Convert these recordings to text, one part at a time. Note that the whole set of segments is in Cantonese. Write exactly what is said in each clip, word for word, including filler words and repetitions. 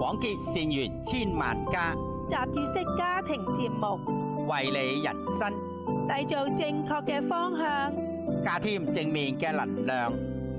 廣結善緣千萬家， 雜誌式家庭節目， 為你人生締造正確嘅方向， 加添正面嘅能量。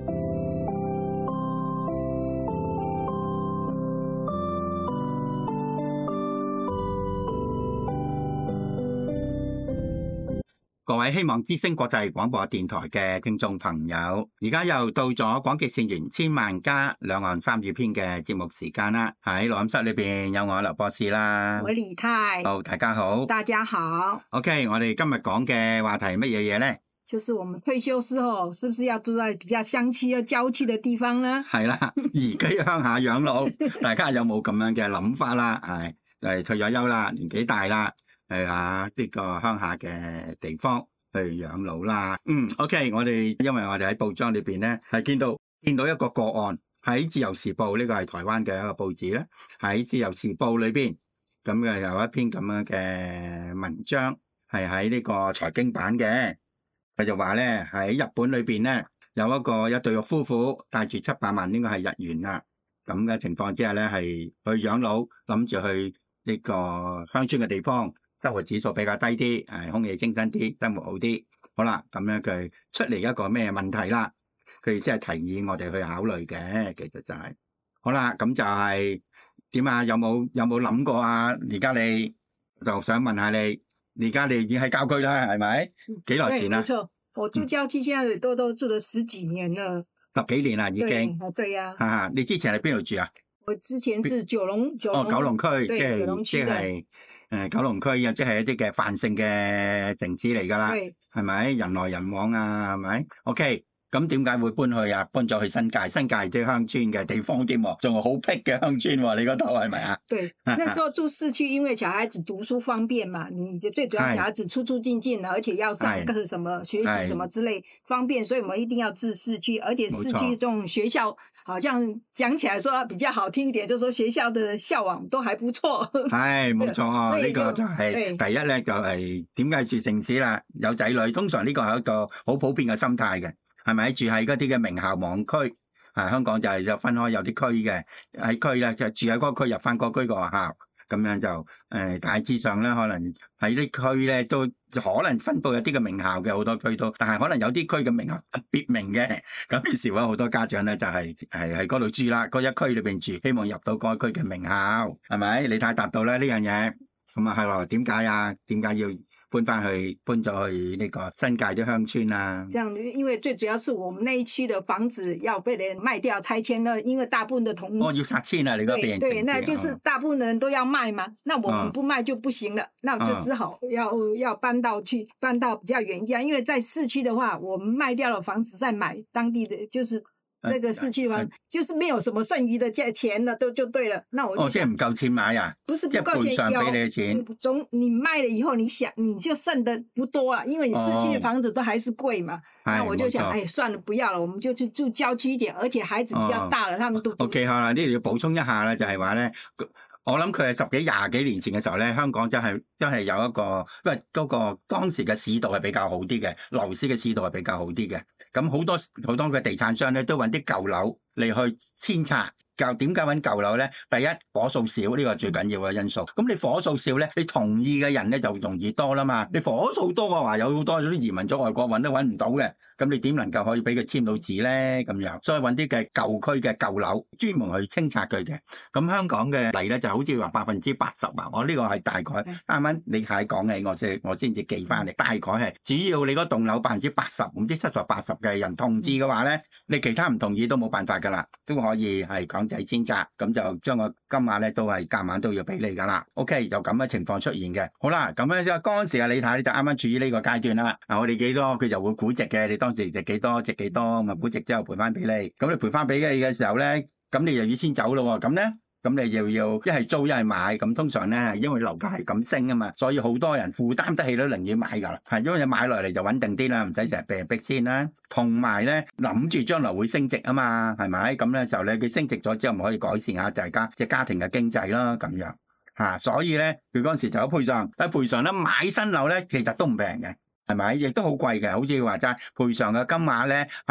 各位希望之聲國際廣播電台嘅聽眾朋友，而家又到咗廣結善緣千萬家兩岸三語篇嘅節目時間啦。喺錄音室裏邊有我劉博士啦， 我李太， 好，大家好， 大家好。 OK， 我哋今日講嘅話題乜嘢嘢呢？ 就是我們退休之後，是不是要住在比較鄉區、啊郊區的地方呢？ 係啦，移居鄉下養老，大家有冇咁樣嘅諗法啦？係，誒，退咗休啦，年紀大啦。去下呢個鄉下嘅地方去養老啦。嗯 ，OK， 我哋因為我哋喺報章裏邊咧係見到見到一個個案喺自由時報，呢個係台灣嘅一個報紙咧，喺自由時報裏邊咁嘅有一篇咁樣嘅文章係喺呢個財經版嘅，佢就話咧喺日本裏邊咧有一個一對嘅夫婦帶住七百萬應該係日元啦，咁嘅情況之下咧係去養老，諗住去呢個鄉村嘅地方。生活指數比較低啲，誒空氣清新啲，生活好啲。好啦，咁樣佢出嚟一個咩問題啦？佢即係提議我哋去考慮嘅，其實就係、是、好啦。咁就係點啊？有冇有冇諗過啊？而家你就想問下你，而家你已經喺郊區啦，係咪？幾耐前啊？ 冇錯，我住郊區，現在都都住咗十幾年啦， 十幾年啦已經。 對呀。 嚇、啊！你之前喺邊度住啊？ 我之前是九龍九龍哦，九龍區，即係九龍區即係誒九龍區，又即係一啲嘅繁盛嘅城市嚟㗎啦，係咪？人來人往啊，係咪 ？OK，咁點解會搬去啊？搬咗去新界，新界啲鄉村嘅地方添喎，仲係好僻嘅鄉村喎，你嗰度係咪啊？ 對，那時候住市區，因為小孩子讀書方便嘛，你最主要小孩子出出進進，而且要上課什麼學習什麼之類方便，所以我們一定要住市區，而且市區這種學校。好像講起來說比較好聽一點，就是說學校的校網都還不錯。係冇錯啊，呢個就係第一咧，就係點解住城市啦？有仔女，通常呢個係一個好普遍嘅心態嘅，係咪？住喺嗰啲嘅名校網區，啊香港就係有分開有啲區嘅，喺區咧就住喺嗰個區入翻嗰區個學校。咁樣就誒、呃、大致上咧，可能喺啲區咧都可能分佈有啲嘅名校嘅，好多區都，但係可能有啲區嘅名校特別名嘅，咁於是乎好多家長咧就係係喺嗰度住啦，嗰一區裏邊住，希望入到嗰區嘅名校，係咪？你太達到咧呢樣嘢，咁啊係喎，點解啊？點解要搬翻去搬咗去呢個新界啲鄉村啊？ 這樣，因為最主要是我們那一區的房子要被人賣掉拆遷啦，因為大部分的同哦要拆遷啊，你嗰邊對，對，那就是大部分人都要賣嘛，哦、那我們不賣就不行了，哦、那我就只好要、哦、要搬到去搬到比較遠一點，因為在市區的話，我們賣掉了房子再買當地的就是。這個市區房就是沒有什麼剩餘的價錢了，都就對了。那我就哦，即係唔夠錢買啊？ 不是不夠錢， 要賠償俾你嘅錢。 總你賣了以後，你想你就剩的不多了，因為你市區的房子都還是貴嘛。哦、那我就想，哎，算了，不要了，我們就去住郊區一點，而且孩子比較大了，哦、他們都。 OK， 好啦，呢度要補充一下啦，就係話咧。我諗佢係十幾廿幾年前嘅時候咧，香港真係真係有一個，因為嗰個當時嘅市道係比較好啲嘅，樓市嘅市道係比較好啲嘅。咁好多好多嘅地產商咧都揾啲舊樓嚟去遷拆。舊點解揾舊樓咧？第一，火數少，呢個係最緊要嘅因素。咁你火數少咧，你同意嘅人咧就容易多啦嘛。你火數多嘅話，有好多啲移民咗外國揾都揾唔到嘅。咁你點能夠可以俾佢簽到字咧？咁樣，所以揾啲嘅舊區嘅舊樓，專門去清拆佢嘅。咁香港嘅例咧就好似話百分之八十啊。我呢個係大概啱啱你係講起，我先我先至記翻嚟。大概係只要你嗰棟樓百分之八十，唔知七十八十嘅人同意嘅話咧，你其他唔同意都冇辦法噶啦，都可以係講。就係遷拆，咁就將個金額咧都係夾硬都要俾你噶啦。OK，有咁嘅情況出現嘅。好啦，咁咧即係嗰陣時啊，你睇就啱啱處於呢個階段啦。啊，我哋幾多佢就會估值嘅，你當時值幾多值幾多，咁啊估值之後賠翻俾你。咁你賠翻俾你嘅時候咧，咁你又要先走咯。咁咧？咁你又要一係租一係買，咁通常咧，因為樓價係咁升啊嘛，所以好多人負擔得起都寧願買噶啦，係因為你買落嚟就穩定啲啦，唔使成日被人逼遷啦。同埋咧諗住將來會升值啊嘛，係咪？咁咧就咧佢升值咗之後，咪可以改善下大家即係家庭嘅經濟咯，咁樣嚇。所以咧，佢嗰陣時就有賠償，喺賠償咧買新樓咧，其實都唔平嘅，係咪？亦都好貴嘅，好似話齋賠償嘅金額咧係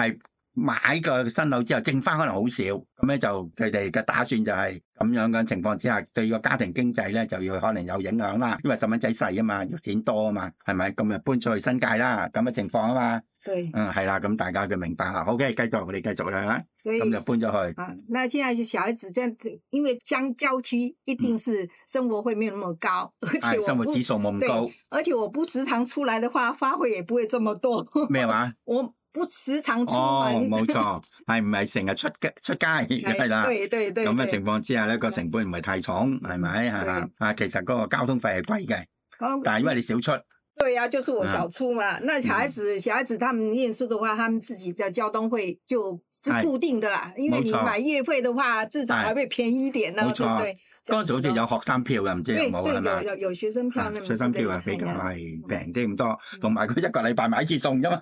買個新樓之後剩翻可能好少，咁咧就佢哋嘅打算就係咁樣嘅情況之下，對個家庭經濟咧就要可能有影響啦，因為細蚊仔細啊嘛，要錢多啊嘛，係咪？咁就搬出去新界啦，咁嘅情況啊嘛。 對， 嗯，係啦，咁大家就明白啦。好嘅，繼續，我哋繼續啦。 所以咁就搬咗去。 啊，那現在就小孩子這樣子，因為將郊區一定是生活費沒有那麼高，嗯、而且我生活指數冇咁高。 而且我不時常出來的話，花費也不會這麼多。 咩話？ 我不時常出門。 哦，冇錯，係唔係成日出街出街係啦？ 對對對。 咁嘅情況之下咧，個成本唔係太重，係咪係啦？啊，其實嗰個交通費係貴嘅，但係因為你少出。 對呀、啊，就是我小出嘛。 嗯、 那小孩子，小孩子他們念書的話，他們自己的交通費就是固定的啦。因為你買月費的話，至少還會便宜一點啦，對不對？ 嗰陣時好似有學生票嘅，唔知有冇係咪？ 有有學生票，那學生票係比較係平啲咁多，同埋佢一個禮拜買一次餸啫嘛。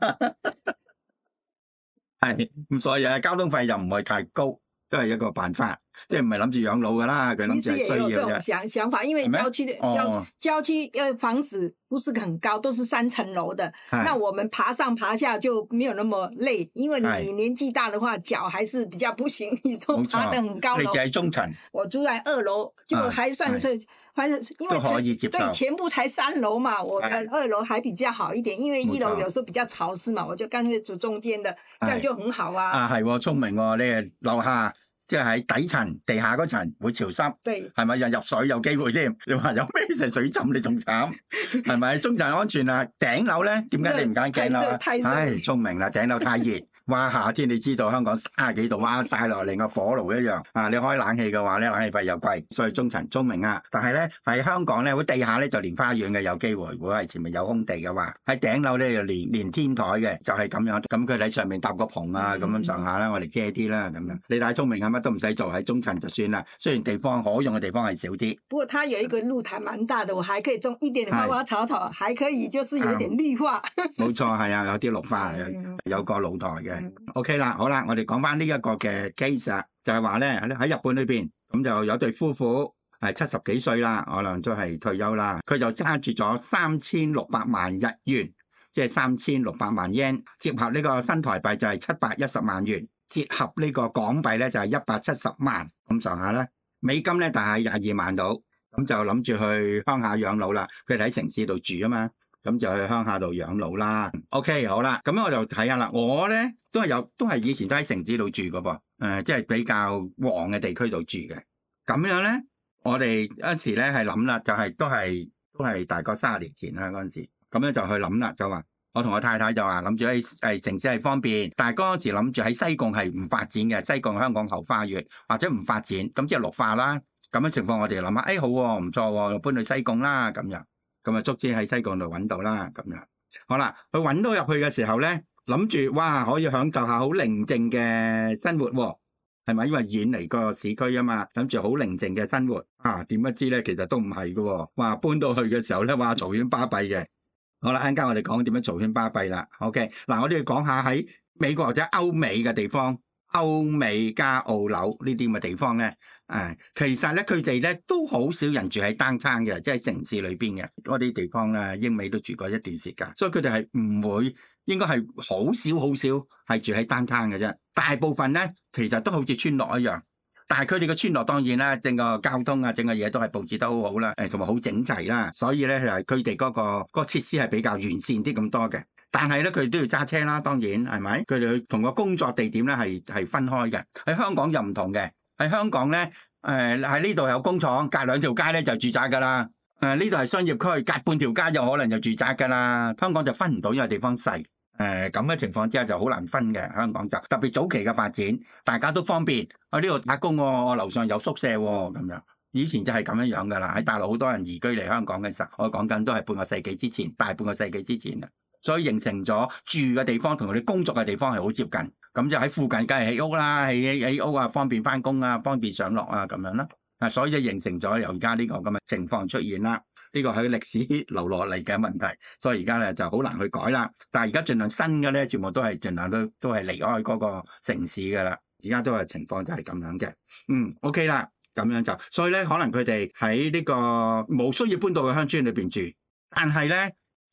係咁，所以啊，交通費又唔係太高。都係一個辦法，即係唔係諗住養老噶啦，佢諗住係需要嘅。其實也有這種想想法，因為郊區的郊郊區呃房子不是很高，都是三層樓的，那我們爬上爬下就沒有那麼累，因為你年紀大的話，腳還是比較不行，你就爬得很高樓。 你住喺中層， 我住在二樓，就還算是，反正因為都可以接受。 對，全部才三樓嘛，我二樓還比較好一點，因為一樓有時候比較潮濕嘛，我就乾脆住中間的，這樣就很好啊。 啊，係喎，聰明喎，你係樓下。即係喺底層、地下嗰層會潮濕，係咪？又入水有機會添？你話有咩成水浸你仲慘，係咪？中層安全啊，頂樓咧點解你唔揀頂樓啊？唉，聰明啦，頂樓太熱。哇！夏天你知道香港三十幾度，哇曬落嚟個火爐一樣啊！你開冷氣嘅話咧，冷氣費又貴，所以中層聰明啊。但係咧喺香港咧，會地下咧就連花園嘅有機會，如果係前面有空地嘅話，喺頂樓咧就連連天台嘅，就係咁樣。咁佢喺上面搭個棚啊，咁樣上下啦，我哋遮啲啦咁樣。你太聰明啊，乜都唔使做，喺中層就算啦。雖然地方可用嘅地方係少啲， 不過它有一個露台蠻大的，我還可以種一點點花花草草，還可以就是有點綠化。 冇錯，係啊，有啲綠化，有個露台嘅。OK 啦。好啦，我哋講翻呢一個嘅 case 啊，就係話咧喺日本裏邊，咁就有對夫婦係七十幾歲啦，可能都係退休啦。佢就揸住咗三千六百萬日元，即係三千六百萬 yen， 折合呢個新台幣就係七百一十萬元，折合呢個港幣咧就係一百七十萬咁上下啦。美金咧大概廿二萬度，咁就諗住去鄉下養老啦。佢哋喺城市度住啊嘛。咁就去鄉下度養老啦。OK， 好啦，咁我就睇下啦。我咧都係有，都係以前都喺城市度住噶噃，誒、呃，即係比較旺嘅地區度住嘅。咁樣咧，我哋嗰時咧係諗啦，就係、是、都係都係大概三十年前啦嗰陣時。咁咧就去諗啦，就話我同我太太就話諗住喺誒城市係方便，但係嗰陣時諗住喺西貢係唔發展嘅，西貢香港後花園或者唔發展，咁即係綠化啦。咁嘅情況我哋諗下，誒、哎、好喎、啊，唔錯喎、啊，搬去西貢啦咁樣。咁啊，足之喺西貢度揾到啦，咁樣好啦。佢揾到入去嘅時候咧，諗住哇，可以享受下好寧靜嘅生活喎，係咪？因為遠離個市區啊嘛，諗住好寧靜嘅生活啊。點不知咧，其實都唔係嘅喎。哇，搬到去嘅時候咧，哇，嘈喧巴閉嘅。好啦，陣間我哋講點樣嘈喧巴閉啦。OK，嗱，我哋要講下喺美國或者歐美嘅地方，歐美加澳紐呢啲咁嘅地方咧。誒，其實咧，佢哋咧都好少人住喺downtown嘅，即係城市裏邊嘅嗰啲地方咧，英美都住過一段時間，所以佢哋係唔會，應該係好少好少係住喺downtown嘅啫。大部分咧，其實都好似村落一樣，但係佢哋嘅村落當然啦，整個交通啊，整個嘢都係佈置得好好啦，誒，同埋好整齊啦，所以咧係佢哋嗰個嗰個設施係比較完善啲咁多嘅。但係咧，佢哋都要揸車啦，當然係咪？佢哋同個工作地點咧係係分開嘅。喺香港就唔同嘅。喺香港咧，誒喺呢度有工廠，隔兩條街咧就住宅噶啦。誒呢度係商業區，隔半條街就可能就住宅噶啦。香港就分唔到，因為地方細。誒咁嘅情況之下就好難分嘅。香港就特別早期嘅發展，大家都方便。我呢度打工喎，我樓上有宿舍喎，咁樣。以前就係咁樣樣噶啦。喺大陸好多人移居嚟香港嘅時候，我講緊都係半個世紀之前，大半個世紀之前啊。所以形成咗住嘅地方同佢哋工作嘅地方係好接近，咁就喺附近梗係起屋啦，起起屋啊，方便翻工啊，方便上落啊，咁樣啦。啊，所以就形成咗由而家呢個咁嘅情況出現啦。呢個係歷史留落嚟嘅問題，所以而家咧就好難去改啦。但係而家盡量新嘅咧，全部都係盡量都都係離開嗰個城市噶啦。而家都係情況就係咁樣嘅。嗯 ，OK 啦，咁樣就所以咧，可能佢哋喺呢個冇需要搬到去鄉村裏邊住，但係咧。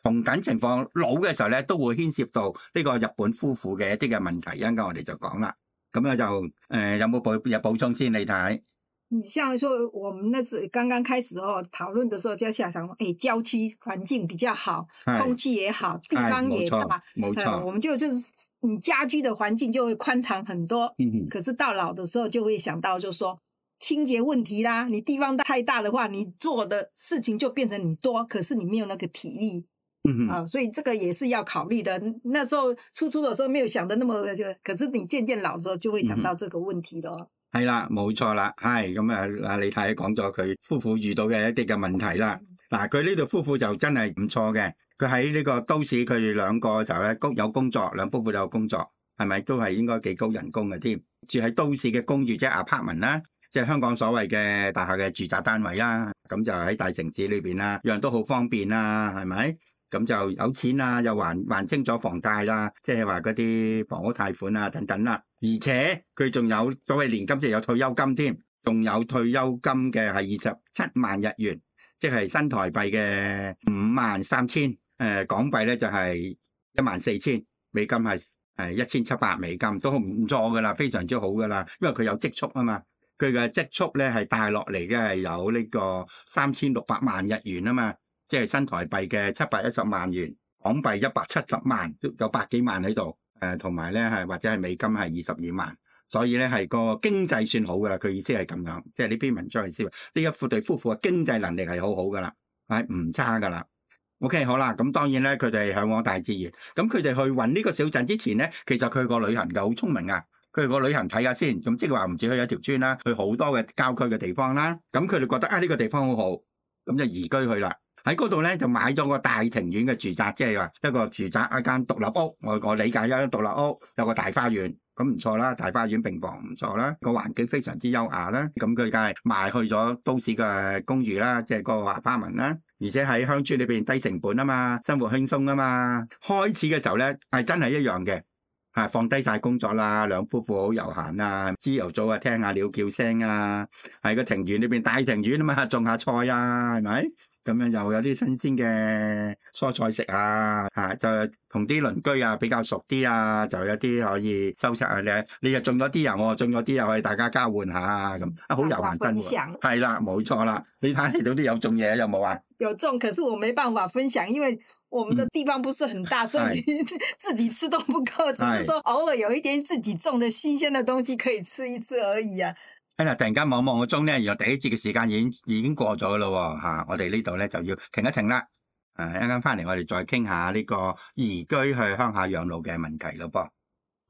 同緊情況老嘅時候咧，都會牽涉到呢個日本夫婦嘅一啲嘅問題，一陣間我哋就講啦。咁咧就誒、呃、有冇補有補充先？你睇。 你像說，我們那時剛剛開始哦討論的時候，就想想，哎，郊區環境比較好，空氣也好，地方也大， 冇錯、呃， 我們就就是你家居的環境就會寬敞很多。嗯，可是到老的時候就會想到，就說清潔問題啦，你地方太大的話，你做的事情就變成你多，可是你沒有那個體力。嗯啊，所以這個也是要考慮的。那時候初初的時候沒有想得那麼，可是你漸漸老的時候就會想到這個問題咯。 係啦，冇錯啦，係咁啊！阿李太講咗佢夫婦遇到嘅一啲嘅問題啦。嗱，佢呢對夫婦就真係唔錯嘅。佢喺呢個都市，佢哋兩個嘅時候咧，工有工作，兩夫婦都有工作，係咪都係應該幾高人工嘅添？住喺都市嘅公寓，即係 apartment 啦，即係香港所謂嘅大廈嘅住宅單位啦。咁就喺大城市裏邊啦，樣都好方便啦，係咪？咁就有錢啊，又還還清咗房貸啦，即係話嗰啲房屋貸款啊等等啦。而且佢仲有所謂年金，即係有退休金添，仲有退休金嘅係二十七萬日元，即係新台幣嘅五萬三千，誒港幣咧就係一萬四千，美金係誒一千七百美金，都唔錯噶啦，非常之好噶啦，因為佢有積蓄啊嘛，佢嘅積蓄咧係帶落嚟嘅係有呢個三千六百萬日元啊嘛。即係新台幣嘅七百一十萬元，港幣一百七十萬，都有百幾萬喺度。誒，同埋咧係或者係美金係二十二萬，所以咧係個經濟算好噶啦。佢意思係咁樣，即係呢篇文章嘅意思。呢一副對夫婦嘅經濟能力係好好噶啦，係唔差噶啦。OK， 好啦，咁當然咧，佢哋向往大自然。咁佢哋去搵呢個小鎮之前咧，其實佢去過旅行嘅，好聰明啊！佢去過旅行睇下先，咁即係話唔止去一條村啦，去好多嘅郊區嘅地方啦。咁佢哋覺得啊呢個地方好好，咁就移居去啦。喺嗰度咧就買咗個大庭院嘅住宅，即係話一個住宅一間獨立屋。我我理解一間獨立屋有個大花園，咁唔錯啦，大花園平房唔錯啦，個環境非常之優雅啦。咁佢梗係賣去咗都市嘅公寓啦，即係個華花紋啦，而且喺鄉村裏邊低成本啊嘛，生活輕鬆啊嘛。開始嘅時候咧係真係一樣嘅。係放低晒工作啦，兩夫婦好悠閒啊，朝頭早啊聽下鳥叫聲啊，喺個庭園裏邊大庭院啊嘛，種下菜啊，係咪？咁樣又有啲新鮮嘅蔬菜食啊，嚇就同啲鄰居啊比較熟啲啊，就有啲可以收拾下咧。你又種咗啲啊，我又種咗啲啊，可以大家交換下啊，咁啊好悠閒真喎。係啦，冇錯啦。你睇你到啲有種嘢有冇啊？ 有種，可是我沒辦法分享，因為我們的地方不是很大，嗯、所以自己吃都不夠，只是說偶爾有一點自己種的新鮮的東西可以吃一吃而已啊。 哎呀，突然間望望個鐘咧，原來第一節嘅時間已經已經過咗咯喎嚇，我哋呢度咧就要停一停啦。誒一陣間翻嚟，我哋再傾下呢個移居去鄉下養老嘅問題咯噃。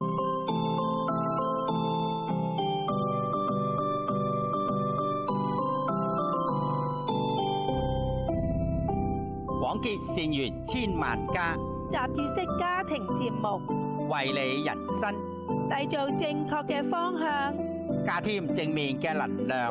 廣結善緣千萬家， 雜誌式家庭節目， 為你人生締造正確嘅方向， 加添正面嘅能量。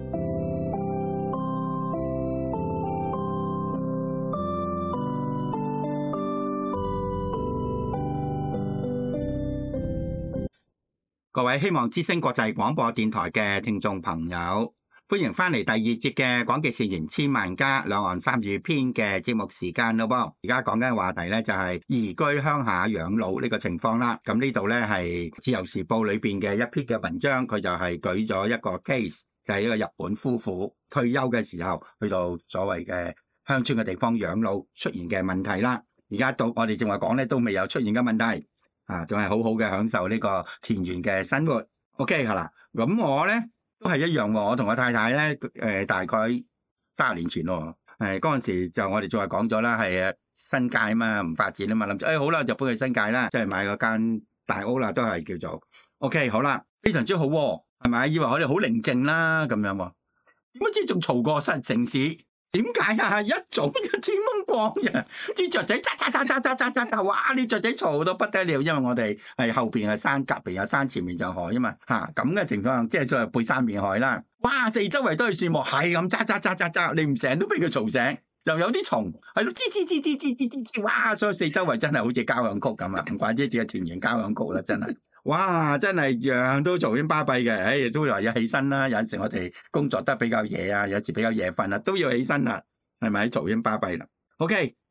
各位希望之聲國際廣播電台嘅聽眾朋友，歡迎翻嚟第二節嘅廣結善緣千萬家兩岸三語篇嘅節目時間咯噃。而家講緊嘅話題咧就係移居鄉下養老呢個情況啦。咁呢度咧係自由時報裏邊嘅一篇嘅文章，佢就係舉咗一個 case，就係一個日本夫婦退休嘅時候去到所謂嘅鄉村嘅地方養老出現嘅問題啦。而家到我哋正話講咧都未有出現嘅問題，啊，仲係好好嘅享受呢個田園嘅生活。OK 係啦，咁我咧。都係一樣喎，我同我太太咧，誒、呃、大概三十年前喎，誒嗰陣時就我哋仲係講咗啦，係新界啊嘛，唔發展啊嘛，諗住誒好啦，就搬去新界啦，即係買嗰間大屋啦，都係叫做 OK 好啦，非常之好喎，係咪？以為我哋好寧靜啦咁樣喎，點知仲嘈過新城市？點解啊？一早就天蒙光嘅，啲雀仔喳喳喳喳喳喳喳，哇！啲雀仔嘈到不得了，因為我哋係後邊係山，隔邊有山，前面就海啊嘛，吓咁嘅情況，即係再背山面海啦。哇！四周圍都係樹木，係咁喳喳喳喳喳，你唔醒都俾佢嘈醒。又有啲蟲喺度吱吱吱吱吱吱吱吱，哇！所以四周圍真係好似交響曲咁啊，唔怪之係田園交響曲啦，真係。哇！真係樣樣都嘈喧巴閉嘅，唉，都話要起身啦。有陣時我哋工作得比較夜啊，有時比較夜瞓啊，都要起身啦，係咪嘈喧巴閉啦 ？OK，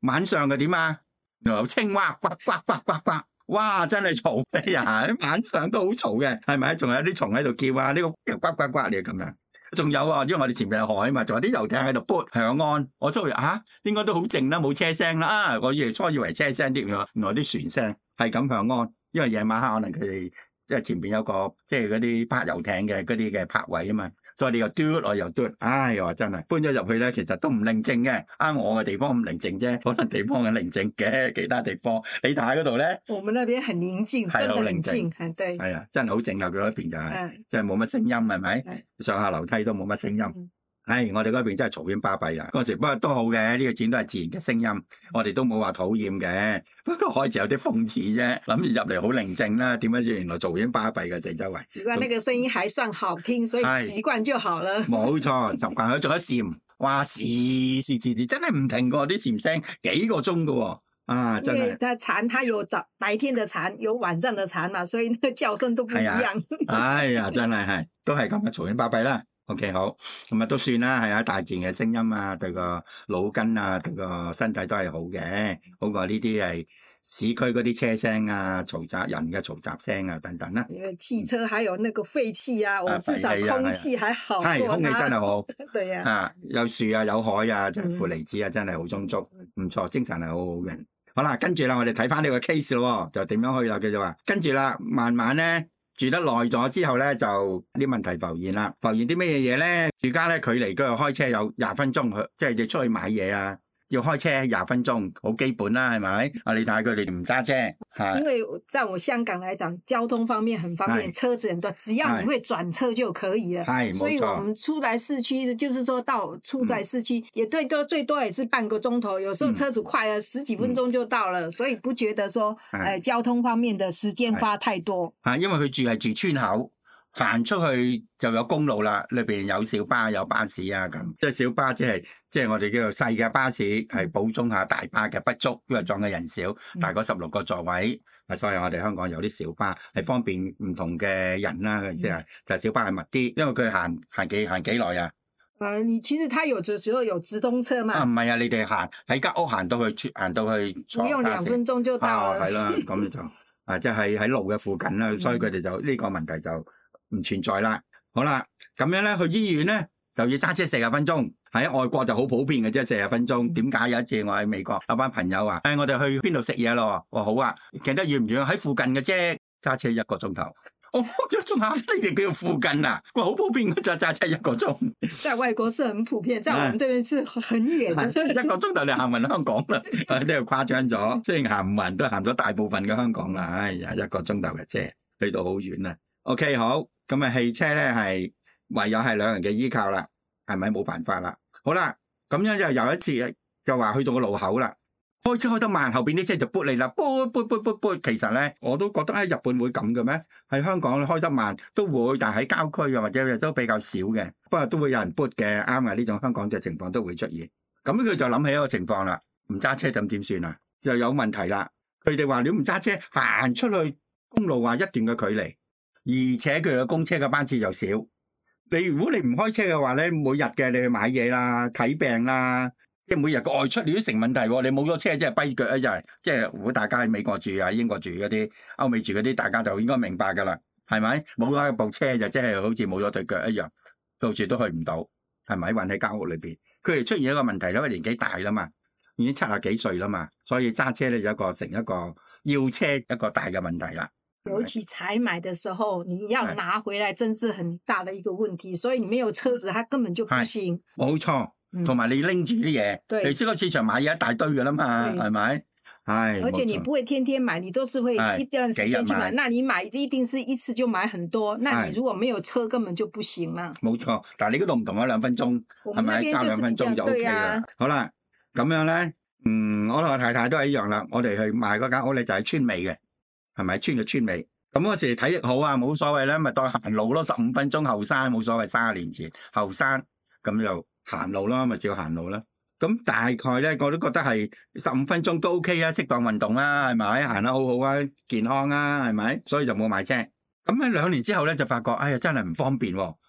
晚上嘅點啊？原來有青蛙呱呱呱呱呱，哇！真係嘈嘅呀，晚上都好嘈嘅，係咪？仲有啲蟲喺度叫啊，呢、這個又呱呱呱你咁樣。仲有啊，因為我哋前面係海啊嘛，仲有啲遊艇喺度撥響岸。我初以為啊，應該都好靜啦，冇車聲啦。啊，我以為初以為車聲啲，原來原來啲船聲係咁響岸。因為夜晚黑可能佢哋即係前邊有個即係嗰啲泊遊艇嘅嗰啲嘅泊位啊嘛，所以你又嘟我又嘟，唉又話真係搬咗入去咧，其實都唔寧靜嘅。啱我嘅地方唔寧靜啫，可能地方係寧靜嘅，其他地方你睇嗰度咧， 我們那邊很寧靜， 係好寧靜， 係對， 係啊，真係好靜啦，佢嗰邊就係、是， 嗯、 即係冇乜聲音，係咪？上下樓梯都冇乜聲音。 嗯唉、哎，我哋嗰邊真係嘈喧巴閉啦。嗰時不過都好嘅，呢、這個錢都係自然嘅聲音，我哋都冇話討厭嘅。不過開始有啲諷刺啫，諗住入嚟好寧靜啦，點解知原來嘈喧巴閉嘅四周圍。 習慣那個聲音還算好聽，所以習慣就好了。 冇錯，習慣佢仲有蟬，哇時時時時真係唔停㗎，啲蟬聲幾個鐘㗎喎。啊，真係。因為它蟬，它有早白天的蟬，有晚上的蟬嘛，所以那個叫聲都不一樣。 哎呀，真係係，都係咁嘅嘈喧巴閉啦。OK 好，咁啊都算啦，係啊，大自然嘅聲音啊，對個腦筋啊，對個身體都係好嘅，好過呢啲係市區嗰啲車聲啊、嘈雜人嘅嘈雜聲啊等等啦。 因為汽車還有那個廢氣啊，我至少空氣還好過。 係空氣真係好。 對呀。 啊，有樹啊，有海啊，就負離子啊，真係好充足，唔錯，精神係好好嘅。好啦，跟住啦，我哋睇翻呢個 case 咯，就點樣去啦？叫做話，跟住啦，慢慢咧。住得耐咗之後咧，就啲問題浮現啦。浮現啲咩嘢嘢咧？住家咧距離嗰度開車有廿分鐘，去即係你出去買嘢啊，要開車廿分鐘，好基本啦，係咪？啊，你睇下佢哋唔揸車，係。 因為在我香港來講，交通方面很方便，車子很多，只要你會轉車就可以了。係，所以我們出來市區，就是說到出來市區，嗯、也對多最多也是半個鐘頭，有時候車子快了、嗯、十幾分鐘就到了，所以不覺得說，誒、呃，交通方面的時間花太多。啊， 因為佢住係住村口。行出去就有公路啦，裏邊有小巴有巴士啊咁，即係小巴即係即係我哋叫做細嘅巴士，係補充下大巴嘅不足，因為撞嘅人少，大概十六個座位，啊，所以我哋香港有啲小巴係方便唔同嘅人啦，即係就係小巴係密啲，因為佢行行幾行幾耐啊？ 誒，你其實他有嘅時候有直通車嘛？啊， 唔係啊，你哋行喺間屋行到去行到去坐巴士， 唔用兩分鐘就到了。 係啦，咁就啊，即係喺路嘅附近啦，所以佢哋就呢個問題就唔存在啦。好啦，咁樣咧去醫院咧就要揸車四十分鐘，喺外國就好普遍嘅啫，四十分鐘。點解有一次我喺美國有班朋友話，誒、哎、我哋去邊度食嘢咯？我話好啊，記得遠唔遠？喺附近嘅啫，揸車一個鐘頭。哦，一個鐘頭，你哋叫附近啊？哇，好普遍嘅就揸車一個鐘。 在外國是很普遍，在我們這邊是很遠嘅。 一個鐘頭你行勻香港啦，呢度誇張咗。雖然行唔勻都行咗大部分嘅香港啦。哎呀，一個鐘頭嘅車去到好遠啦。OK， 好，咁啊汽車咧係唯有係兩人嘅依靠啦，係咪冇辦法啦？好啦，咁樣就有一次就話去到個路口啦。開車開得慢，後邊啲車就撥你啦，撥撥撥撥撥。其實咧，我都覺得喺日本會咁嘅咩？喺香港開得慢都會，但係喺郊區啊或者都比較少嘅。不過都會有人撥嘅，啱啊！呢種香港嘅情況都會出現。咁佢就諗起一個情況啦，唔揸車咁點算啊？就有問題啦。佢哋話你唔揸車行出去公路話一段嘅距離，而且佢嘅公車嘅班次就少。你如果你唔開車嘅話咧，每日嘅你去買嘢啦、睇病啦。即係每日個外出你都成問題喎，你冇咗車即係跛腳啊！就係即係，如果大家喺美國住啊、英國住嗰啲、歐美住嗰啲，大家就應該明白㗎啦，係咪？冇咗部車就即係好似冇咗對腳一樣，到處都去唔到，係咪？困喺間屋裏邊，佢哋出現一個問題，因為年紀大啦嘛，已經七十幾歲啦嘛，所以揸車咧有一個成一個要車一個大嘅問題啦。 尤其採買的時候，你要拿回來，真是很大的一個問題，所以你沒有車子，它根本就不行。 冇錯。同埋你拎住啲嘢，你出個市場買嘢一大堆噶啦嘛，係咪？係。 而且你不會天天買，你都是會一段時間去買。那你買一定是一次就買很多，那你如果沒有車根本就不行啦。冇錯，但係你嗰度唔同啊，兩分鐘，係咪？揸兩分鐘就 OK 啦。好啦，咁樣咧，嗯，我同我太太都係一樣啦。我哋去買嗰間屋咧就喺村尾嘅，係咪？村嘅村尾。咁嗰時體力好啊，冇所謂啦，咪當行路咯，十五分鐘後生冇所謂，三十年前後生咁就。行路啦，咪照行路啦。咁大概咧，我都覺得係十五分鐘都 OK 啊，適當運動啦，係咪？行得好好啊，健康啊，係咪？所以就冇買車。咁喺兩年之後咧，就發覺，哎呀，真係唔方便喎。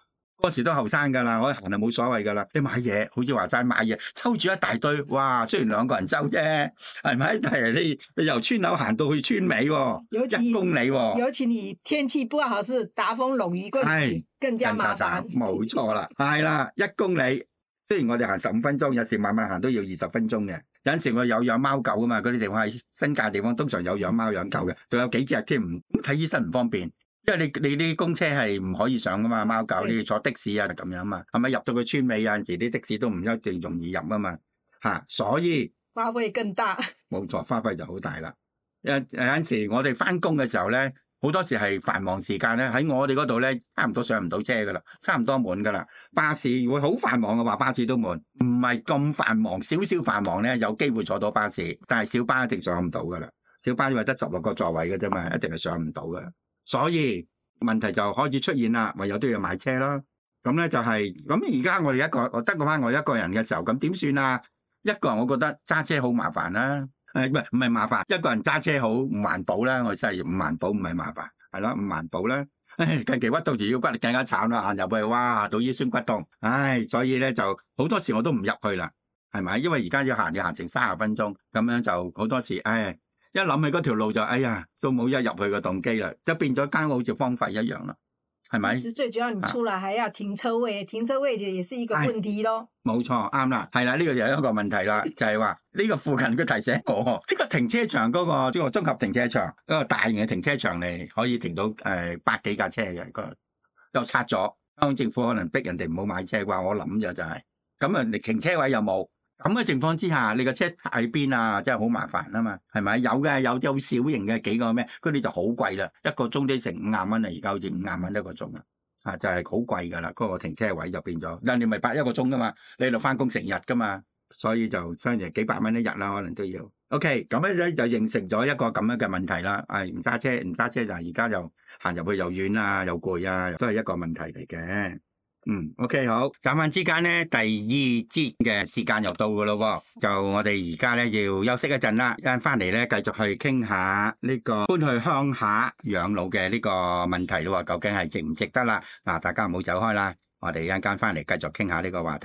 嗰時都後生㗎啦，可以行就冇所謂㗎啦。你買嘢，好似話齋買嘢，抽住一大堆，哇！雖然兩個人抽啫，係咪？但係你你由村口行到去村尾喎，一公里喎。 尤其你天氣不好，是打風落雨嗰陣時更加麻煩。 冇錯啦，係啦，一公里。雖然我哋行十五分鐘，有時慢慢行都要二十分鐘嘅。有陣時我有養貓狗啊嘛，嗰啲地方係新界地方，通常有養貓養狗嘅，仲有幾隻添。睇醫生唔方便。因為你你啲公車係唔可以上噶嘛，貓狗你要坐的士啊咁樣嘛，係咪入到個村尾有陣時啲的士都唔一定容易入啊嘛，吓，所以花費更大。冇錯，花費就好大啦。有有陣時我哋翻工嘅時候咧，好多時係繁忙時間咧，喺我哋嗰度咧差唔多上唔到車噶啦，差唔多滿噶啦。巴士會好繁忙嘅話，巴士都滿，唔係咁繁忙，少少繁忙咧有機會坐到巴士，但係小巴一定上唔到噶啦。小巴因為得十六個座位嘅啫嘛，一定係上唔到嘅。所以問題就開始出現啦，唯有都要買車咯。咁咧就係、是、咁，而家我哋一個我得個翻我一個人嘅時候，咁點算啊？一個人我覺得揸車好麻煩啦，誒唔係唔係麻煩，一個人揸車好唔環保啦。我真係唔環保，唔係麻煩，係咯，唔環保啦。唉，近期屈到條腰骨更加慘啦，行入去哇到腰酸骨痛，唉，所以咧就好多時我都唔入去啦，係咪？因為而家要行要行成三十分鐘，咁樣就好多時唉。一諗起嗰條路就哎呀，都冇一入去個動機啦，就變咗間屋好似荒廢一樣啦，係咪？ 其實最主要你出來還要停車位，啊、停車位就也是一個問題咯。 冇錯，啱啦，係啦，呢、這個就係一個問題啦，就係話呢個附近佢提醒我，呢、這個停車場嗰、那個即係、這個綜合停車場，一、這個大型嘅停車場嚟，可以停到誒、呃、百幾架車嘅，個又拆咗，香港政府可能逼人哋唔好買車啩，我諗咗就係、是，咁啊，停車位又冇。咁嘅情況之下，你個車喺邊啊？真係好麻煩啊嘛，係咪？有嘅有有小型嘅幾個咩？嗰啲就好貴啦，一個鐘都成五廿蚊啊！而家好似五廿蚊一個鐘啊，啊就係好貴噶啦，嗰、嗰個停車位就變咗。但你咪泊一個鐘噶嘛，你喺度翻工成日噶嘛，所以就相當幾百蚊一日啦，可能都要。OK，咁咧就形成咗一個咁樣嘅問題啦。誒唔揸車唔揸車就係而家又行入去又遠啊，又攰啊，都係一個問題嚟嘅。嗯 ，OK 好，眨眼之間咧，第二節嘅時間又到噶咯，就我哋而家咧要休息一陣啦，一陣翻嚟咧繼續去傾下呢個搬去鄉下養老嘅呢個問題咯，究竟係值唔值得啦？嗱，大家唔好走開啦，我哋一陣間翻嚟繼續傾下呢個話題。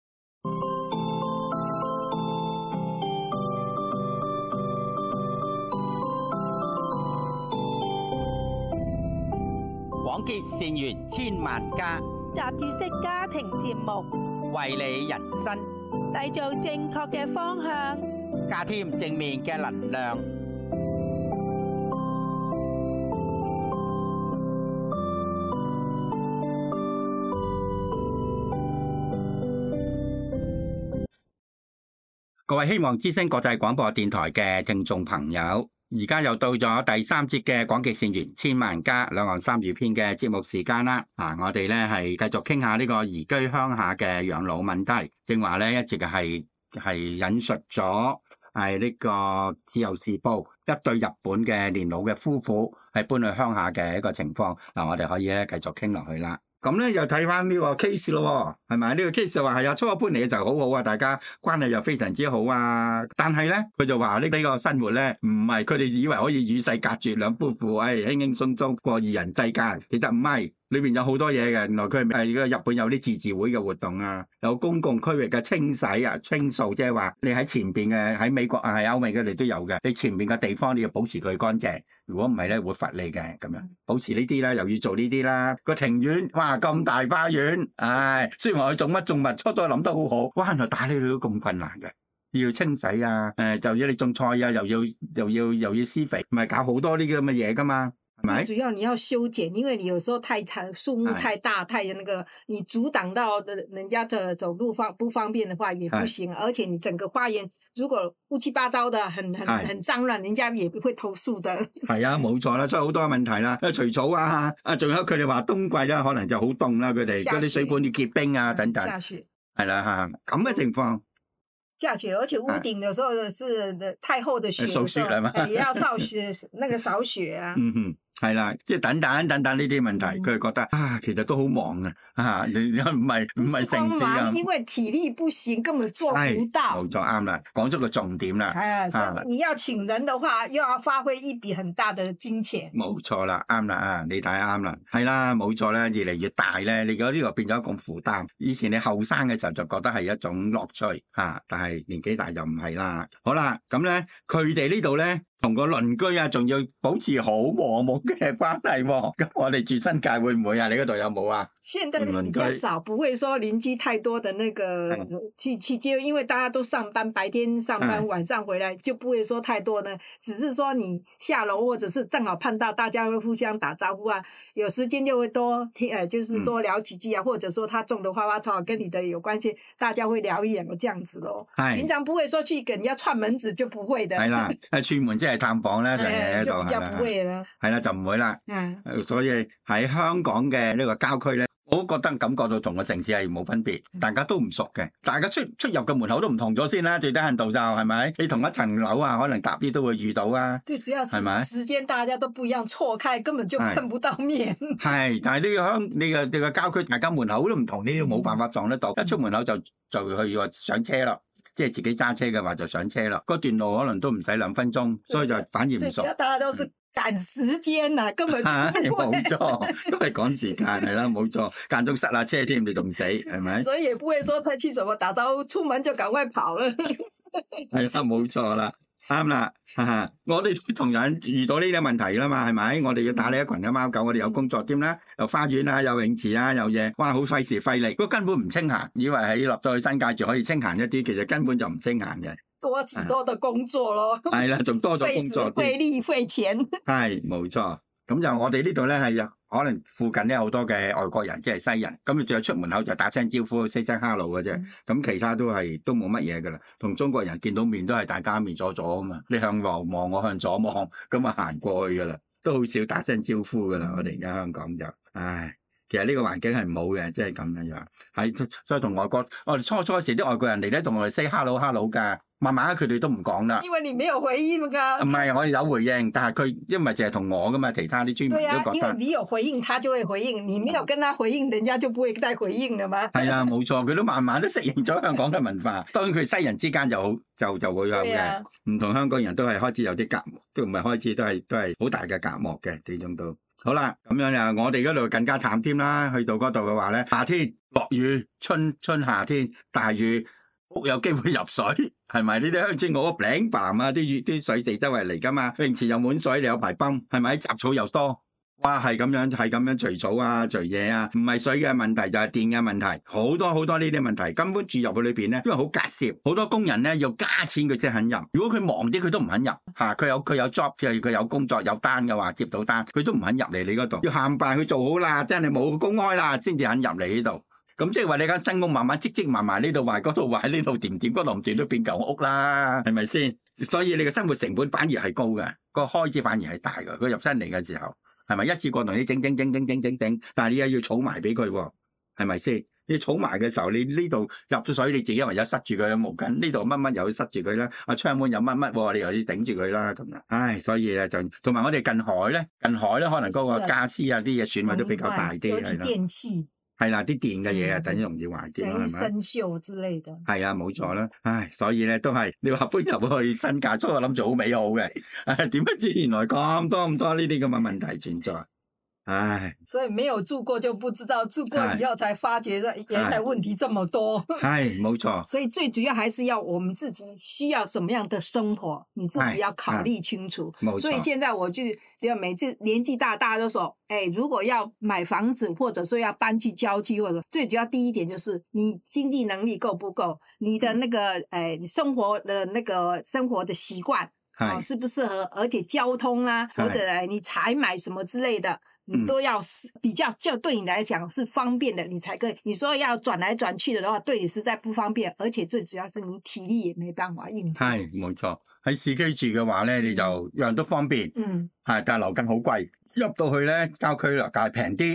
廣結善緣千萬家。 雜誌式家庭節目， 為你人生締造正確嘅方向， 加添正面嘅能量。 各位希望之聲國際廣播電台嘅聽眾朋友，而家又到咗第三節嘅廣結善緣千萬家兩岸三語篇嘅節目時間啦。啊，我哋咧係繼續傾下呢個移居鄉下嘅養老問題。正話咧一直係係引述咗係呢個自由時報一對日本嘅年老嘅夫婦係搬去鄉下嘅一個情況。嗱，我哋可以咧繼續傾落去啦。咁咧又睇翻呢個 case 咯，係咪？呢個 case 就話係啊，初搬嚟嘅時候好好啊，大家關係又非常之好啊。但係咧，佢就話呢呢個生活咧，唔係佢哋以為可以與世隔絕，兩夫婦誒輕輕鬆鬆過二人世界，其實唔係。裏邊有好多嘢嘅，原來佢係個日本有啲自治會嘅活動啊，有公共區域嘅清洗啊、清掃，即係話你喺前邊嘅喺美國啊、喺歐美嘅你都有嘅，你前面嘅地方你要保持佢乾淨，如果唔係咧會罰你嘅咁樣。保持呢啲啦，又要做呢啲啦。個庭院哇咁大花園，唉，雖然話佢種乜種物，初初諗得好好，哇原來打理佢都咁困難嘅，要清洗啊，誒就要你種菜啊，又要又要又要，要施肥，唔係搞好多呢啲咁嘅嘢噶嘛。 主要你要修剪，因為你有時候太長，樹木太大，太那個，你阻擋到人家的走路方不方便的話也不行，而且你整個花園如果烏七八糟的，很很很髒亂，人家也不會投訴的。係啊， 冇錯啦，所以好多問題啦，除草啊，啊，仲有佢哋話冬季咧可能就好凍啦，佢哋嗰啲水管要結冰啊等等。 下雪。 係啦嚇，咁嘅情況。 下雪，而且屋頂有時候是太厚的雪， 掃雪係嘛， 也要掃雪，那個掃雪啊。 嗯哼。 係啦，即係等等等等呢啲問題，佢係覺得啊，其實都好忙啊，啊，你你唔係唔係城市啊， 因為體力不行，根本做不到。 冇錯，啱啦，講咗個重點啦。 係啊，所以你要請人的話，又要花費一筆很大的金錢。 冇錯啦，啱啦啊，你睇啱啦，係啦，冇錯咧，越嚟越大咧，你覺得呢個變咗一個負擔。以前你後生嘅時候就覺得係一種樂趣啊，但係年紀大就唔係啦。好啦，咁咧佢哋呢度咧。同個鄰居啊，仲要保持好和睦嘅關係喎。咁我哋住新界會唔會啊？你嗰度有冇啊？ 現在比較少，不會說鄰居太多的那個去去接，因為大家都上班，白天上班，晚上回來就不會說太多呢。只是說你下樓或者是正好碰到，大家會互相打招呼啊。有時間就會多聽，誒，就是多聊幾句啊，或者說他種的花花草草跟你的有關係，大家會聊一兩個這樣子咯。係平常不會說去跟人家串門子，就不會的。係啦，誒，串門即係探訪咧，成日喺度係啦，係啦，就唔會啦。嗯，所以喺香港嘅呢個郊區咧。我覺得感覺到同個城市係冇分別，大家都唔熟嘅，大家出出入嘅門口都唔同咗先啦，最低限度就係咪？你同一層樓啊，可能搭啲都會遇到啊。對，主要是時間大家都不一樣，錯開根本就碰不到面。係，但係呢個香呢個呢個郊區，大家門口都唔同，呢啲冇辦法撞得到。一出門口就就去話上車啦，即係自己揸車嘅話就上車啦。嗰段路可能都唔使兩分鐘，所以就反而唔熟。大家都是。趕時間啊，根本冇錯，都係趕時間係啦，冇錯，間中塞下車添，你仲死係咪？所以也不會說他去什麼打招呼，出門就趕快跑了。係啦，冇錯啦，啱啦，我哋同樣遇到呢啲問題啦嘛，係咪？我哋要打理一群嘅貓狗，我哋有工作添啦，有花園啊，有泳池啊，有嘢，哇，好費時費力，不過根本唔清閒，以為喺落咗去新界就可以清閒一啲，其實根本就唔清閒嘅。多幾多的工作咯，係啦，仲多咗工作，費力費錢。係冇錯，咁就我哋呢度咧係有可能附近咧好多嘅外國人，即係西人，咁你仲有出門口就打聲招呼，say 聲 hello 嘅啫，咁、嗯、其他都係都冇乜嘢噶啦。同中國人見到面都係大家面左左啊嘛，你向右望，我向左望，咁啊行過去噶啦，都好少打聲招呼噶啦。我哋而家香港就，唉。其實呢個環境係唔好嘅，即係咁樣樣。係所以同外國，我哋初初時啲外國人嚟咧，同我哋 say hello hello 噶，慢慢佢哋都唔講啦。因為你沒有回應㗎。唔係，我哋有回應，但係佢因為淨係同我㗎嘛，其他啲專門都覺得。對啊，因為你有回應，他就會回應；你沒有跟他回應，人家就不會再回應啦嘛。係啊，冇錯，佢都慢慢都適應咗香港嘅文化。當然佢西人之間就好，就就會有嘅。唔同香港人都係開始有啲隔膜，都唔係開始，都係都係好大嘅隔膜嘅，始終都。好啦，咁樣啊，我哋嗰度更加慘添啦。去到嗰度嘅話咧，夏天落雨，春春夏天大雨，屋有機會入水，係咪？呢啲鄉村我頂嘭啊，啲雨啲水四周圍嚟噶嘛，泳池又滿水，你有排泵，係咪？雜草又多。哇，係咁樣，係咁樣除草啊，除嘢啊，唔係水嘅問題就係電嘅問題，好多好多呢啲問題，根本住入去裏邊咧，因為好隔涉，好多工人咧要加錢佢先肯入。如果佢忙啲，佢都唔肯入嚇。佢有佢有 job，即係佢有工作有單嘅話，接到單，佢都唔肯入嚟你嗰度。要冚唪唥佢做好啦，真係冇公開啦，先至肯入嚟呢度。咁即係話你間新屋慢慢積積埋埋呢度壞，嗰度壞，呢度掂掂，嗰度唔掂都變舊屋啦，係咪先？所以你嘅生活成本反而係高嘅，個開支反而係大嘅。佢入新嚟嘅時候。係咪一次過同你整整整整整整整？但係你又要儲埋俾佢喎，係咪先？你儲埋嘅時候，你呢度入咗水，你自己唯有塞住佢毛巾，呢度乜乜又要塞住佢啦。啊，窗門有乜乜喎，你又要頂住佢啦咁樣。唉，所以咧就同埋我哋近海咧，近海咧可能嗰個家私啊啲嘢損毀都比較大啲係啦。電器係啦，啲電嘅嘢啊，等於容易壞啲，係咪？生鏽之類嘅。係啊，冇錯啦。唉，所以咧都係你話搬入去新界，初我諗住好美好嘅，唉，點不知原來咁多咁多呢啲咁嘅問題存在。唉，所以沒有住過就不知道，住過以後才發覺原來問題這麼多。係，冇錯。所以最主要還是要我們自己需要什麼樣的生活，你自己要考慮清楚。冇錯。所以現在我就每次年紀大，大家都說，哎，如果要買房子，或者說要搬去郊區，或者最主要第一點就是你經濟能力夠不夠，你的那個哎生活的那個生活的習慣，哦，適不適合，而且交通啦，或者你採買什麼之類的。你都要比較，就對你來講是方便的，你才可以。你說要轉來轉去的話，對你實在不方便，而且最主要是你體力也沒辦法應付。係，冇錯。喺市區住嘅話咧，你就樣樣都方便。嗯。係，但係樓價好貴，入到去咧郊區樓價平啲，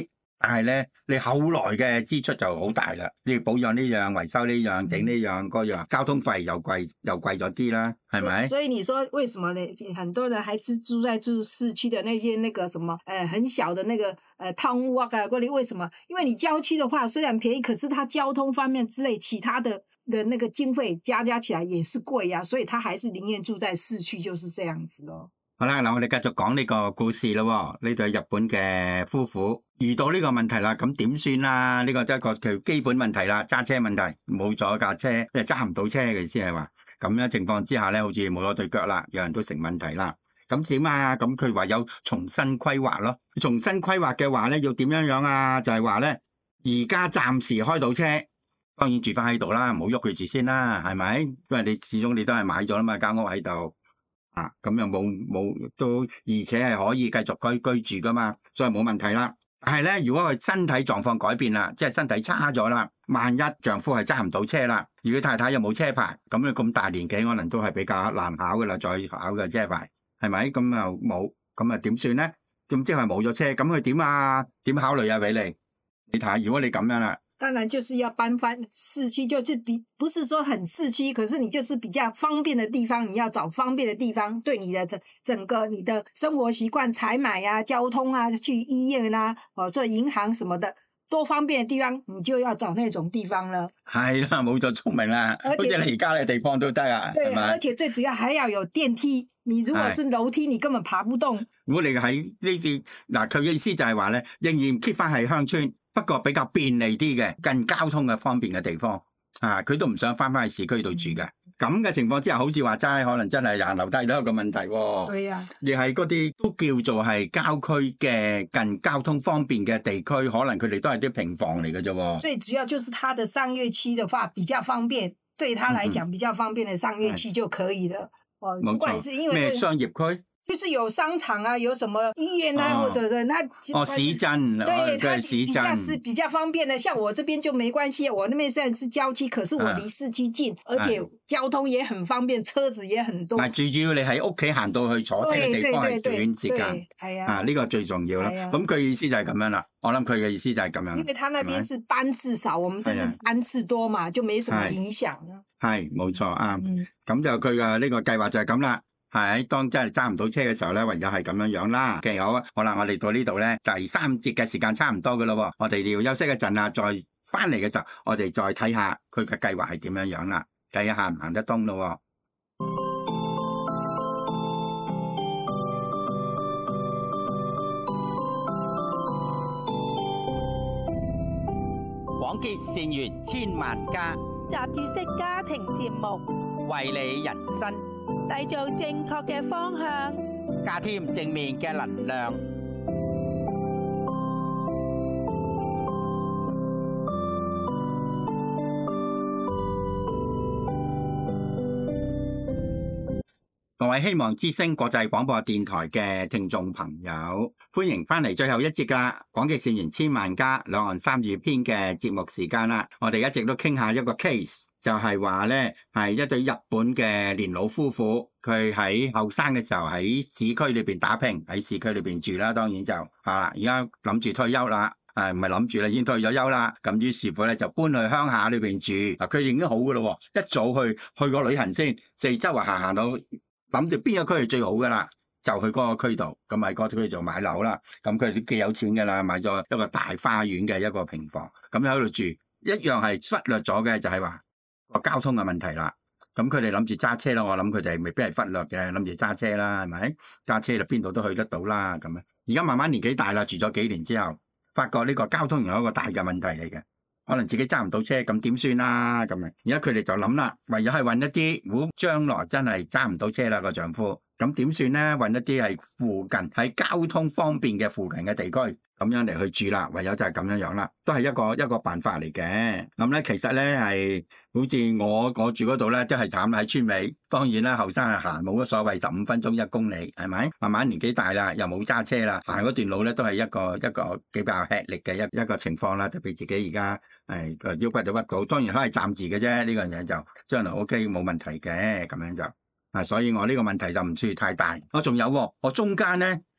但係咧你後來嘅支出就好大啦，你要保養呢樣、維修呢樣、整呢樣嗰樣，交通費又貴又貴咗啲啦，係咪？ 所以你說為什麼呢？很多人還是住在住市區的那些那個什麼，呃，很小的那個呃 town walk 啊，嗰啲為什麼？因為你郊區的話雖然便宜，可是它交通方面之類其他的的那個經費加加起來也是貴呀、啊，所以他還是寧願住在市區，就是這樣子咯。 好啦，嗱，我哋繼續講呢個故事咯。呢對日本嘅夫婦遇到呢個問題啦，咁點算啦？呢個即係一個佢基本問題啦，揸車問題，冇咗架車，即係揸唔到車嘅意思係話，咁樣情況之下咧，好似冇咗對腳啦，樣樣都成問題啦。咁點啊？咁佢唯有重新規劃咯。重新規劃嘅話咧，要點樣樣啊？就係話咧，而家暫時開到車，當然住翻喺度啦，唔好喐佢住先啦，係咪？因為你始終你都係買咗啦嘛，間屋喺度。啊，咁又冇冇都，而且係可以繼續居居住噶嘛，所以冇問題啦。但係咧，如果佢身體狀況改變啦，即係身體差咗啦，萬一丈夫係揸唔到車啦，如果太太又冇車牌，咁佢咁大年紀，可能都係比較難考噶啦，再考嘅車牌，係咪？咁又冇，咁啊點算咧？點知係冇咗車，咁佢點啊？點考慮啊？俾你，你睇，如果你咁樣啦。 當然就是要搬翻市區，就是比不是說很市區，可是你就是比較方便的地方，你要找方便的地方，對你的整整個你的生活習慣、採買啊、交通啊、去醫院啊、哦做銀行什麼的，多方便的地方，你就要找那種地方了。 係啦，冇咗聰明啦，好似你而家嘅地方都得啊， 對， 係咪？ 而且最主要還要有電梯，你如果是樓梯，你根本爬不動。 如果你喺呢啲嗱，佢嘅意思就係話咧，仍然 keep 翻係鄉村。不過比較便利啲嘅，更交通嘅方便嘅地方，啊，佢都唔想翻返去市區度住嘅。咁嘅情況之下，好似話齋，可能真係行樓梯都有個問題喎。 對啊， 亦係嗰啲都叫做係郊區嘅近交通方便嘅地區，可能佢哋都係啲平房嚟嘅啫。 最主要就是它的商業區的話比較方便，對他來講比較方便的商業區就可以了。哦、嗯，不管是因為咩商業區？ 就是有商場啊，有什麼醫院啊，哦、或者的那哦市鎮， 對，它市比較是比較方便的。像我這邊就沒關係，我那邊雖然是郊區，可是我離市區近，啊、而且交通也很方便，車子也很多。最主要你喺屋企行到去坐車嘅地方係短時間， 係啊， 啊呢、這個最重要啦。咁佢、啊、意思就係咁樣啦。我諗佢嘅意思就係咁樣。 因為他那邊是班次少，我們這是班次多嘛，就沒什麼影響。 係冇錯啊。咁、嗯、就佢嘅呢個計劃就係咁啦。係，當真係揸唔到車嘅時候咧，唯有係咁樣樣啦。嘅好，好啦，我哋到呢度咧，第三節嘅時間差唔多噶咯。我哋要休息一陣啦，再翻嚟嘅時候，我哋再睇下佢嘅計劃係點樣樣啦，睇下行唔行得通咯。 廣結善緣千萬家， 雜誌式家庭節目， 為你人生締造正確嘅方向， 加添正面嘅能量。 各位希望之聲國際廣播電台嘅聽眾朋友，歡迎翻嚟最後一節嘅廣結善緣千萬家兩岸三語篇嘅節目時間啦。我哋一直都傾下一個 case。就係話咧，係一對日本嘅年老夫婦，佢喺後生嘅時候喺市區裏邊打拼，喺市區裏邊住啦，當然就啊，而家諗住退休啦，誒唔係諗住啦，已經退咗休啦。咁於是乎咧就搬去鄉下裏邊住。啊，佢哋已經好噶咯，一早去去個旅行先，四周圍行行到諗住邊個區係最好噶啦，就去嗰個區度。咁喺嗰個區就買樓啦。咁佢哋都幾有錢噶啦，買咗一個大花園嘅一個平房，咁喺度住，一樣係忽略咗嘅就係話個交通嘅問題啦，咁佢哋諗住揸車啦，我諗佢哋未必係忽略嘅，諗住揸車啦，係咪？揸車就邊度都去得到啦，咁樣。而家慢慢年紀大啦，住咗幾年之後，發覺呢個交通有一個大嘅問題嚟嘅，可能自己揸唔到車，咁點算啦？咁樣，而家佢哋就諗啦，唯有係揾一啲，如果將來真係揸唔到車啦個丈夫，咁點算咧？揾一啲係附近喺交通方便嘅附近嘅地區。咁樣嚟去住啦，唯有就係咁樣樣啦，都係一個一個辦法嚟嘅。咁咧，其實咧係好似我我住嗰度咧，都係慘喺村尾。當然啦，後生係行冇乜所謂，十五分鐘一公里，係咪？慢慢年紀大啦，又冇揸車啦，行嗰段路咧都係一個一個比較吃力嘅一一個情況啦。特別自己而家誒個腰骨就屈到，當然都係暫時嘅啫。呢個嘢就將來 O K 冇問題嘅，咁樣就啊，所以我呢個問題就唔算太大。我仲有我中間咧。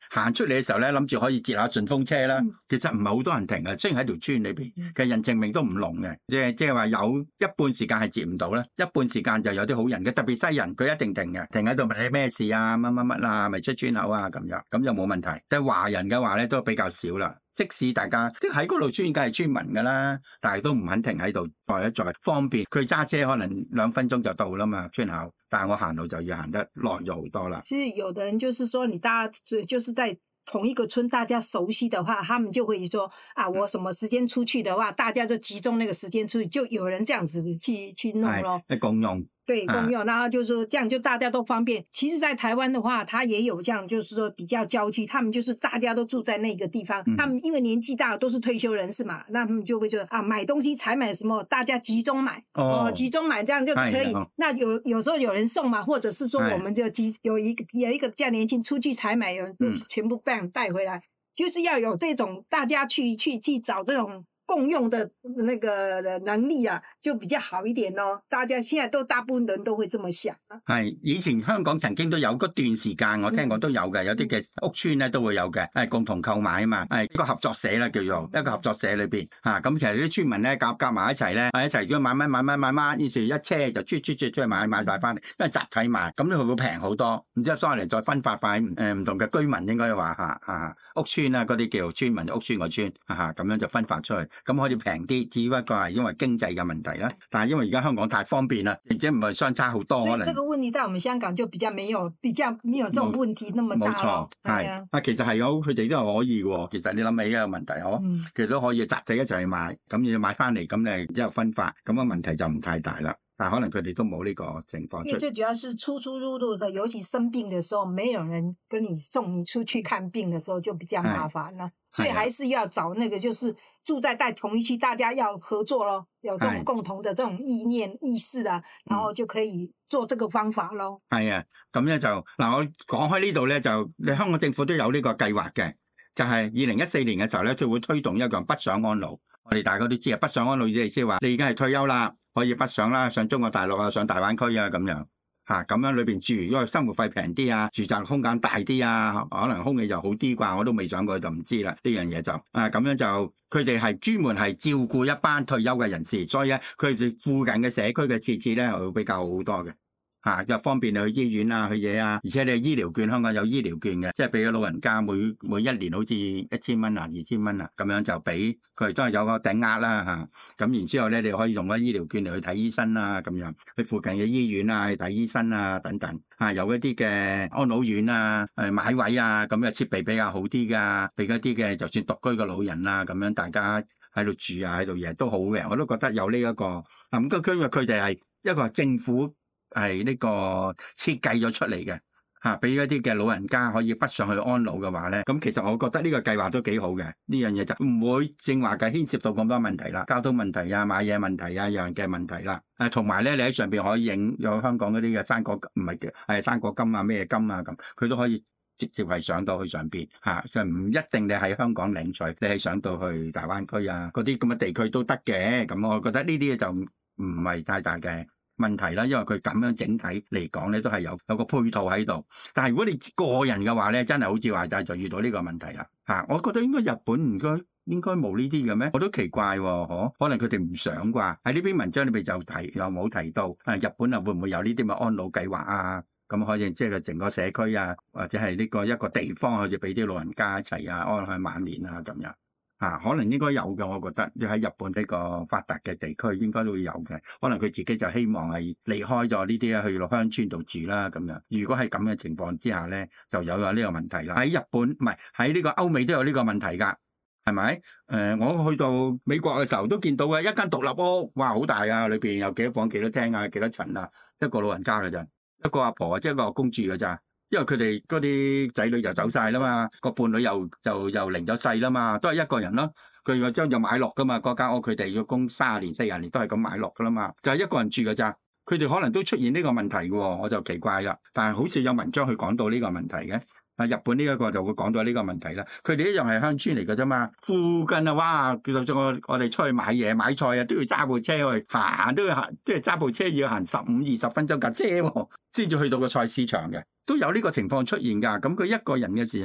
行出嚟嘅時候咧，諗住可以截下順風車啦。 嗯其實唔係好多人停嘅，雖然喺條村裏邊，其實人情味都唔濃嘅，即係即係話有一半時間係截唔到啦，一半時間就有啲好人嘅，特別西人佢一定停嘅，停喺度問你咩事啊，乜乜乜啊，咪出村口啊咁樣，咁就冇問題。但係華人嘅話咧都比較少啦。即使大家即喺嗰度村，梗係村民㗎啦，但係都唔肯停喺度，再一再方便。佢揸車可能兩分鐘就到啦嘛，村口。但係我行路就要行得耐咗好多啦。 其實有的人就是說，你大家就就是在同一個村，大家熟悉的話，他們就會說啊，我什麼時間出去的話，大家就集中那個時間出去，就有人這樣子去去弄咯。 係共用。 對，共用，然後就是說這樣就大家都方便。其實，在台灣的話，它也有這樣，就是說比較郊區，他們就是大家都住在那個地方， 嗯、 他們因為年紀大，都是退休人士嘛，那他們就會說啊，買東西採買什麼，大家集中買，哦，集中買，這樣就可以。那有有時候有人送嘛，或者是說我們就集有一個有一個比較年輕出去採買，有人全部帶帶回來，嗯、就是要有這種大家去去去找這種共用的那個能力啊，就比較好一點咯。大家現在都大部分人都會這麼想啊。 係以前香港曾經都有嗰段時間，我聽過都有嘅，有啲嘅屋邨咧都會有嘅，係共同購買啊嘛，係一個合作社啦，叫做一個合作社裏邊嚇。咁、啊、其實啲村民咧夾夾埋一齊咧，一齊咁買買買買買買，於是一車就出出出出去買買曬翻嚟，因為集體買，咁咧佢會平好多。然之後收嚟再分發翻誒唔同嘅居民，應該話嚇嚇屋邨啊嗰啲叫村民屋邨個村嚇嚇咁樣就分發出去。咁可以平啲，只不過係因為經濟嘅問題啦。但係因為而家香港太方便啦，而且唔係相差好多。 所以這個問題在我們香港就比較沒有，比較沒有這種問題那麼大。 冇錯，係啊。啊，其實係有，佢哋都係可以嘅。其實你諗起呢個問題，嗬、嗯，其實都可以集體一齊去買，咁要買翻嚟，咁你之後分發，咁個問題就唔太大啦。但可能佢哋都冇呢個情況出。 因為最主要是出出入入的時候，尤其生病的時候，沒有人跟你送你出去看病的時候，就比較麻煩啦。所以還是要找那個，就是住在在同一區，大家要合作咯，有這種共同的這種意念意識啊，然後就可以做這個方法咯。係啊，咁咧就嗱，我講開呢度咧，就你香港政府都有呢個計劃嘅，就係二零一四年嘅時候咧，就會推動一個北上安老。我哋大家都知啊，北上安老意思話，你已經係退休啦。可以北上啦，上中國大陸啊，上大灣區啊，咁樣嚇，咁樣裏邊住，因為生活費平啲啊，住宅空間大啲啊，可能空氣就好啲啩，我都未上過就唔知啦。呢樣嘢就啊，咁樣就佢哋係專門係照顧一班退休嘅人士，所以咧佢哋附近嘅社區嘅設置咧會比較好多嘅。嚇，又方便你去醫院啊，去嘢啊，而且你醫療券，香港有醫療券嘅，即係俾咗老人家每每一年好似一千蚊啊、二千蚊啊，咁樣就俾佢都係有個頂額啦嚇。咁然之後咧，你可以用嗰醫療券嚟去睇醫生啊，咁樣去附近嘅醫院啊去睇醫生啊等等。嚇，有一啲嘅安老院啊，誒買位啊，咁嘅設備比較好啲㗎，俾一啲嘅就算獨居嘅老人啊，咁樣大家喺度住啊，喺度嘢都好嘅。我都覺得有呢、這、一個咁，佢因為佢哋係一個政府。係呢個設計咗出嚟嘅嚇，俾一啲嘅老人家可以北上去安老嘅話咧，咁其實我覺得呢個計劃都幾好嘅。呢樣嘢就唔會正話嘅牽涉到咁多問題啦，交通問題啊、買嘢問題啊、樣嘅問題啦。誒，同埋咧，你喺上邊可以影有香港嗰啲嘅生果唔係嘅，係生果金啊、咩金啊咁，佢都可以直接係上到去上邊嚇，就唔一定你喺香港領取，你係上到去大灣區啊嗰啲咁嘅地區都得嘅。咁我覺得呢啲嘢就唔係太大嘅問題啦，因為佢咁樣整體嚟講咧，都係有有個配套喺度。但係如果你個人嘅話咧，真係好似話齋就遇到呢個問題啦嚇。我覺得應該日本唔該應該冇呢啲嘅咩？我都奇怪喎，嗬？可能佢哋唔想啩？喺呢篇文章裏邊就提又冇提到啊，日本啊會唔會有呢啲嘅安老計劃啊？咁可以即係整個社區啊，或者係呢個一個地方，可以俾啲老人家一齊啊安享晚年啊咁樣。啊，可能應該有嘅，我覺得，要喺日本呢個發達嘅地區應該都會有嘅。可能佢自己就希望係離開咗呢啲去到鄉村度住啦，咁樣。如果係咁嘅情況之下咧，就有咗呢個問題啦。喺日本唔係喺呢個歐美都有呢個問題㗎，係咪？誒、呃，我去到美國嘅時候都見到嘅一間獨立屋，哇，好大啊！裏邊有幾多房、幾多廳啊、幾多層啊，一個老人家㗎咋，一個阿婆啊，即係一個公住㗎咋。因為佢哋嗰啲仔女就走晒啦嘛，個伴侶又就又離咗世啦嘛，都係一個人咯。佢個將就買落噶嘛，嗰間屋佢哋要供三十年、四十年都係咁買落噶啦嘛，就係、是、一個人住噶咋。佢哋可能都出現呢個問題嘅，我就奇怪啦。但係好似有文章去講到呢個問題嘅。啊，日本呢一個就會講到呢個問題啦。佢哋一樣係鄉村嚟嘅啫嘛，附近啊，哇！就算我我哋出去買嘢買菜啊，都要揸部車去行，都要行，即係揸部車要行十五二十分鐘架車喎，先至去到個菜市場嘅。都有呢個情況出現㗎。咁佢一個人嘅時候，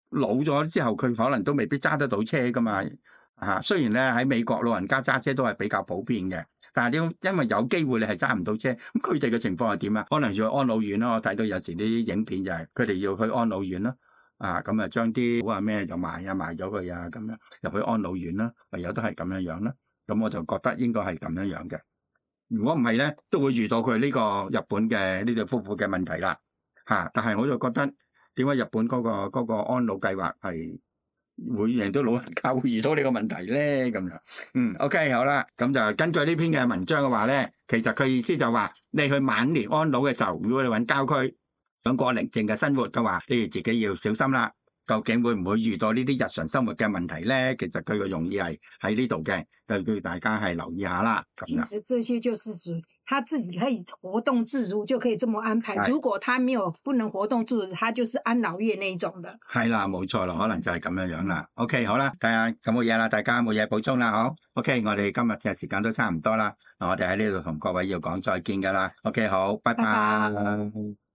老咗之後，佢可能都未必揸得到車噶嘛。嚇，雖然咧喺美國老人家揸車都係比較普遍嘅，但係點因為有機會你係揸唔到車，咁佢哋嘅情況係點啊？可能要去安老院咯。我睇到有時啲影片就係佢哋要去安老院咯。啊，咁啊將啲好啊咩就賣啊賣咗佢啊，咁樣入去安老院啦，唯有都係咁樣樣啦。咁我就覺得應該係咁樣樣嘅。如果唔係咧，都會遇到佢呢個日本嘅呢對夫婦嘅問題啦。嚇、啊！但係我就覺得點解日本嗰、嗰個嗰個安老計劃係會令到老人家會遇到呢個問題咧？咁樣嗯 OK 好啦，咁就根據呢篇嘅文章嘅話咧，其實佢意思就話你去晚年安老嘅時候，如果你揾郊區想過寧靜嘅生活嘅話，你哋自己要小心啦。究竟會唔會遇到呢啲日常生活嘅問題咧？其實佢嘅用意係喺呢度嘅，就叫大家係留意下啦。 其實這些就是屬於他自己可以活動自如，就可以這麼安排。如果他沒有不能活動自如，他就是安老院那一種的。係啦，冇錯啦，可能就係咁樣樣啦。OK， 好啦，睇下有冇嘢啦，大家冇嘢補充啦，好。OK， 我哋今日嘅時間都差唔多啦，我哋喺呢度同各位要講再見噶啦。OK， 好，拜拜。拜拜。